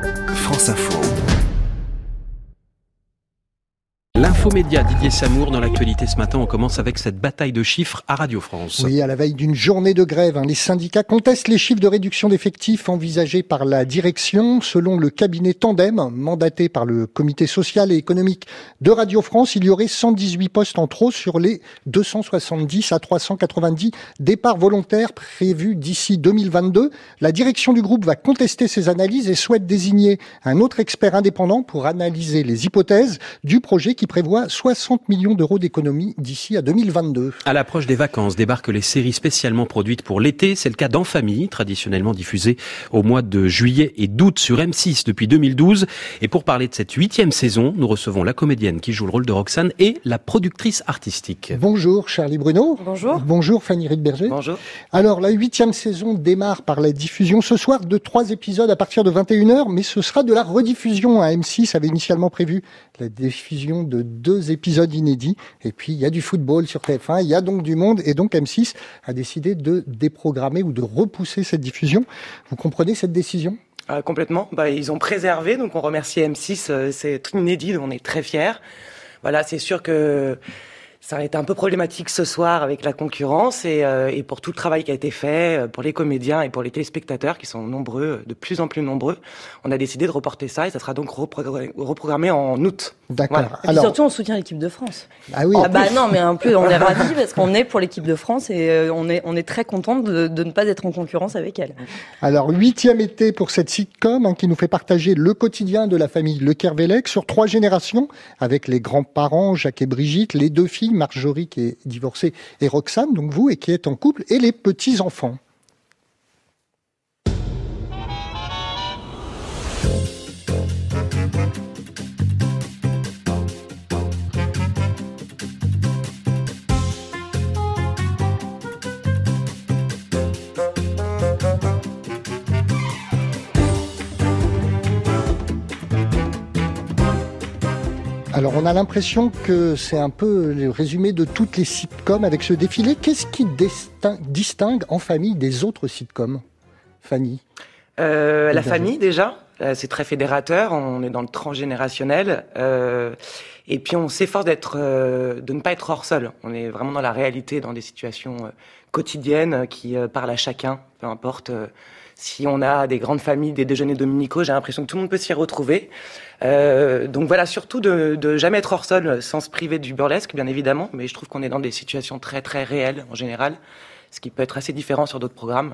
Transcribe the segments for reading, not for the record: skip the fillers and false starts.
France Info. L'infomédia Didier Samour dans l'actualité ce matin. On commence avec cette bataille de chiffres à Radio France. Oui, à la veille d'une journée de grève, les syndicats contestent les chiffres de réduction d'effectifs envisagés par la direction. Selon le cabinet Tandem, mandaté par le comité social et économique de Radio France, il y aurait 118 postes en trop sur les 270 à 390 départs volontaires prévus d'ici 2022. La direction du groupe va contester ces analyses et souhaite désigner un autre expert indépendant pour analyser les hypothèses du projet qui prévoit 60 millions d'euros d'économies d'ici à 2022. À l'approche des vacances débarquent les séries spécialement produites pour l'été. C'est le cas d'En Famille, traditionnellement diffusée au mois de juillet et d'août sur M6 depuis 2012. Et pour parler de cette 8e saison, nous recevons la comédienne qui joue le rôle de Roxane et la productrice artistique. Bonjour Charlie Bruno. Bonjour. Bonjour Fanny Rietberger. Bonjour. Alors la 8e saison démarre par la diffusion ce soir de 3 épisodes à partir de 21h, mais ce sera de la rediffusion. M6 avait initialement prévu la diffusion de 2 épisodes inédits. Et puis, il y a du football sur TF1, il y a donc du monde. Et donc, M6 a décidé de déprogrammer ou de repousser cette diffusion. Vous comprenez cette décision ? Complètement. Ils ont préservé, donc on remercie M6. C'est inédit, on est très fiers. Voilà, c'est sûr que ça a été un peu problématique ce soir avec la concurrence et pour tout le travail qui a été fait, pour les comédiens et pour les téléspectateurs qui sont nombreux, de plus en plus nombreux, on a décidé de reporter ça et ça sera donc reprogrammé en août. D'accord. Voilà. Et puis surtout, on soutient l'équipe de France. Ah oui. Non, mais en plus, on est ravis parce qu'on est pour l'équipe de France et on est très content de ne pas être en concurrence avec elle. Alors, 8e été pour cette sitcom qui nous fait partager le quotidien de la famille Le Kervelec sur 3 générations avec les grands-parents, Jacques et Brigitte, les 2 filles, Marjorie qui est divorcée et Roxane, donc vous, et qui est en couple, et les petits-enfants. Alors, on a l'impression que c'est un peu le résumé de toutes les sitcoms avec ce défilé. Qu'est-ce qui distingue En Famille des autres sitcoms, Fanny ? La famille, déjà. C'est très fédérateur. On est dans le transgénérationnel. Et puis, on s'efforce de ne pas être hors sol. On est vraiment dans la réalité, dans des situations quotidiennes qui parlent à chacun, peu importe. Si on a des grandes familles, des déjeuners dominicaux, j'ai l'impression que tout le monde peut s'y retrouver. Donc voilà, surtout de jamais être hors sol sans se priver du burlesque, bien évidemment. Mais je trouve qu'on est dans des situations très très réelles en général, ce qui peut être assez différent sur d'autres programmes.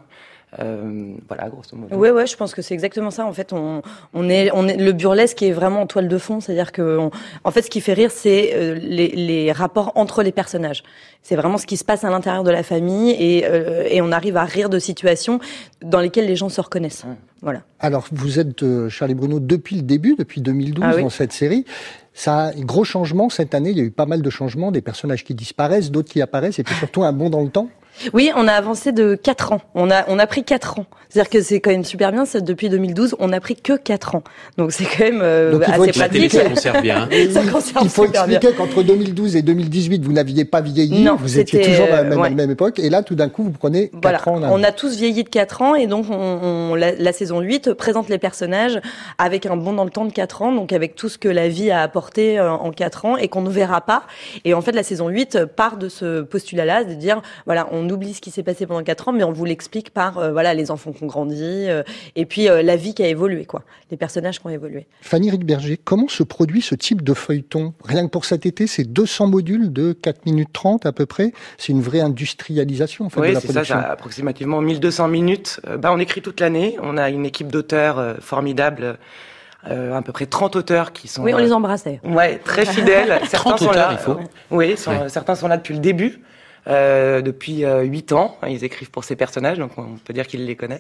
Voilà, grosso modo. Ouais, je pense que c'est exactement ça. En fait, on est le burlesque est vraiment en toile de fond, c'est-à-dire que, en fait, ce qui fait rire, c'est les rapports entre les personnages. C'est vraiment ce qui se passe à l'intérieur de la famille et on arrive à rire de situations dans lesquelles les gens se reconnaissent. Voilà. Alors, vous êtes Charlie Bruno depuis le début, depuis 2012 dans cette série. Ça a un gros changement cette année. Il y a eu pas mal de changements, des personnages qui disparaissent, d'autres qui apparaissent, et puis surtout un bond dans le temps. Oui, on a avancé de 4 ans. On a pris 4 ans. C'est-à-dire que c'est quand même super bien. C'est depuis 2012, on n'a pris que 4 ans. Donc c'est quand même assez pratique. Ça conserve bien. Ça conserve il faut super expliquer bien. qu'entre 2012 et 2018, vous n'aviez pas vieilli. Non, vous étiez toujours à la même époque. Et là, tout d'un coup, vous prenez 4 ans. On a tous vieilli de 4 ans. Et donc, la saison 8 présente les personnages avec un bond dans le temps de 4 ans. Donc, avec tout ce que la vie a apporté en 4 ans et qu'on ne verra pas. Et en fait, la saison 8 part de ce postulat-là, de dire, voilà, on oublie ce qui s'est passé pendant 4 ans, mais on vous l'explique par les enfants qui ont grandi et puis la vie qui a évolué, quoi, les personnages qui ont évolué. Fanny Rietberger, comment se produit ce type de feuilleton ? Rien que pour cet été, c'est 200 modules de 4 minutes 30 à peu près. C'est une vraie industrialisation en fait, de la production. Oui, c'est ça, approximativement 1200 minutes. On écrit toute l'année. On a une équipe d'auteurs formidable. À peu près 30 auteurs qui sont... Oui, on les embrassait. Ouais, très fidèles. Certains sont auteurs, là. Il faut. Certains sont là depuis le début. Depuis 8 ans. Ils écrivent pour ces personnages, donc on peut dire qu'ils les connaissent.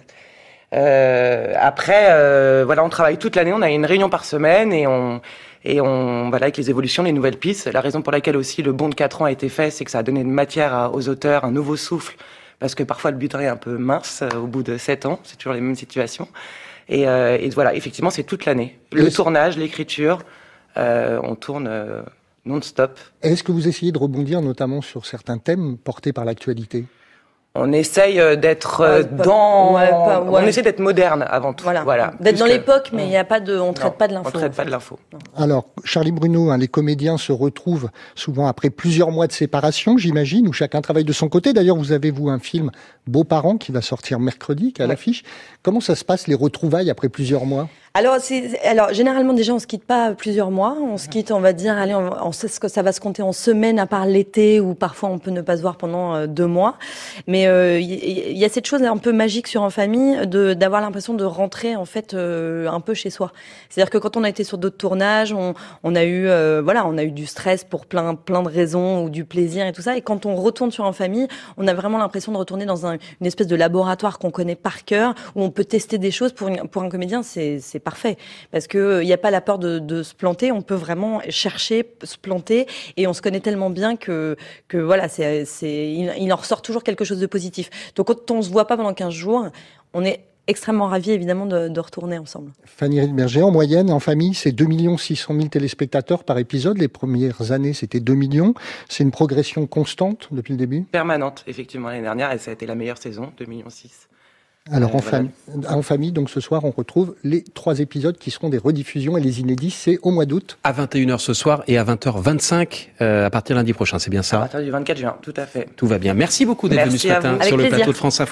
Après, on travaille toute l'année. On a une réunion par semaine et on avec les évolutions, les nouvelles pistes. La raison pour laquelle aussi le bond de 4 ans a été fait, c'est que ça a donné de matière aux auteurs, un nouveau souffle, parce que parfois le butin est un peu mince au bout de 7 ans. C'est toujours les mêmes situations. Et voilà, effectivement, c'est toute l'année. Le tournage, l'écriture, on tourne non-stop. Est-ce que vous essayez de rebondir notamment sur certains thèmes portés par l'actualité ? On essaye d'être on essaie d'être moderne avant tout. Voilà. D'être dans l'époque, mais il y a pas on traite pas de l'info. On traite pas de l'info. Alors, Charlie Bruno, les comédiens se retrouvent souvent après plusieurs mois de séparation, j'imagine, où chacun travaille de son côté. D'ailleurs, vous avez, un film Beaux-parents qui va sortir mercredi, qui est à l'affiche. Comment ça se passe, les retrouvailles après plusieurs mois ? Alors, généralement, déjà, on se quitte pas plusieurs mois. On se quitte, on va dire, allez, on sait ce que ça va se compter en semaines, à part l'été, où parfois on peut ne pas se voir pendant 2 mois. Mais il y a cette chose un peu magique sur En famille, d'avoir l'impression de rentrer, en fait, un peu chez soi. C'est-à-dire que quand on a été sur d'autres tournages, on a eu du stress pour plein de raisons, ou du plaisir et tout ça. Et quand on retourne sur En famille, on a vraiment l'impression de retourner dans une espèce de laboratoire qu'on connaît par cœur, où on peut tester des choses. Pour un comédien, c'est parfait, parce que il n'y a pas la peur de se planter. On peut vraiment chercher, se planter, et on se connaît tellement bien que voilà, il en ressort toujours quelque chose de positif. Donc quand on se voit pas pendant 15 jours, on est extrêmement ravis, évidemment, de retourner ensemble. Fanny Riedberger, en moyenne, En famille, c'est 2 600 000 téléspectateurs par épisode. Les premières années, c'était 2 millions. C'est une progression constante depuis le début ? Permanente, effectivement, l'année dernière, et ça a été la meilleure saison, 2,6 millions. Alors, en famille, donc ce soir, on retrouve les 3 épisodes qui seront des rediffusions, et les inédits, c'est au mois d'août. À 21h ce soir et à 20h25 à partir de lundi prochain, c'est bien ça ? À partir du 24 juin, tout à fait. Tout va bien. Merci beaucoup d'être venu ce matin sur le plateau de France Info.